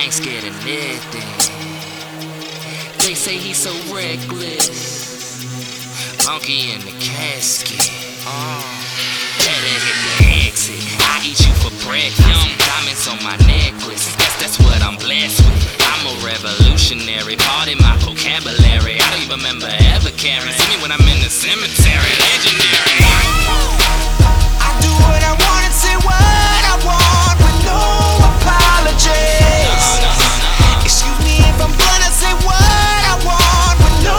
ain't scared of nothing. They say he's so reckless. Monkey in the casket. Better hit the exit. I eat you for breakfast. Diamonds on my necklace. That's what I'm blessed with. I'm a revolutionary. Pardon my vocabulary. I don't even remember ever caring. See me when I'm in the cemetery. Legendary. I do what I want and say what I want with no apologies. Excuse me if I'm gonna say what I want with no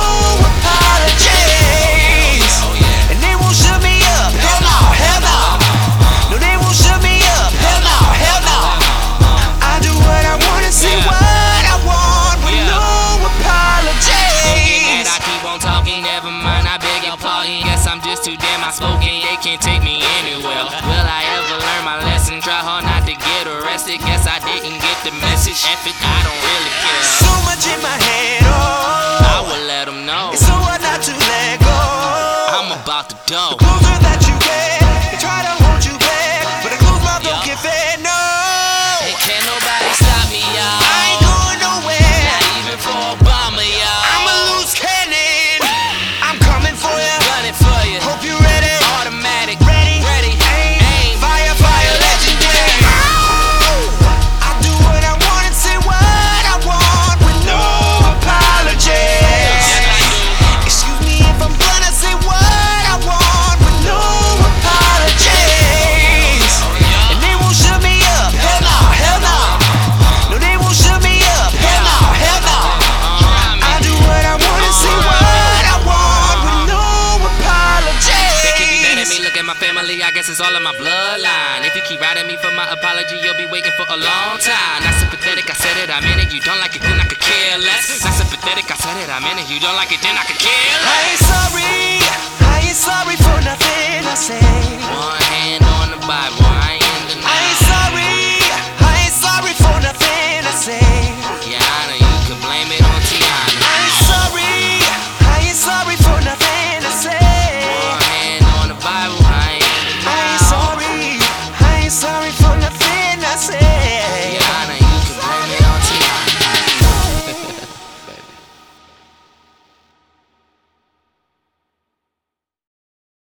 apologies. And they won't shut me up. Hell no, hell no. No, they won't shut me up. Hell no, hell no. I do what I want and say what I want with no apologies. And I keep on talking, never mind, I beg your pardon. Guess I'm just too damn outspoken, they can't take me anywhere. Will I ever learn my lesson? Try hard not to get arrested. Guess I didn't get the message. F it, I don't really care. So much in my head, oh, I will let them know. it's so hard not to let go. I'm about to dough. Closer that you get, they try to hold you back, but a closed mouth don't get fed, no. And can't nobody stop me, y'all. I ain't going nowhere. Not even for Obama, y'all. I'm a loose cannon. I'm coming for ya. Running for you. Hope you ready. Automatic. Ready. Ready. Aim. Fire, fire, legendary. I do what I want and say what I want with no apologies. Excuse me if I'm gonna say what I want with no apologies. And they won't shut me up. Hell no, hell no. No, they won't shut me up. Hell no, hell no. I do what I want and say what I want with no They keep me mad at apologies. me, look at my family, I guess it's all in my bloodline. If you keep riding me for my apology, you'll be waiting for a long time. Not sympathetic, I said it, I meant it. You don't like it, then I could care less. Not sympathetic, I said it, I meant it. You don't like it, then I could care less. I ain't sorry for nothing I say. One hand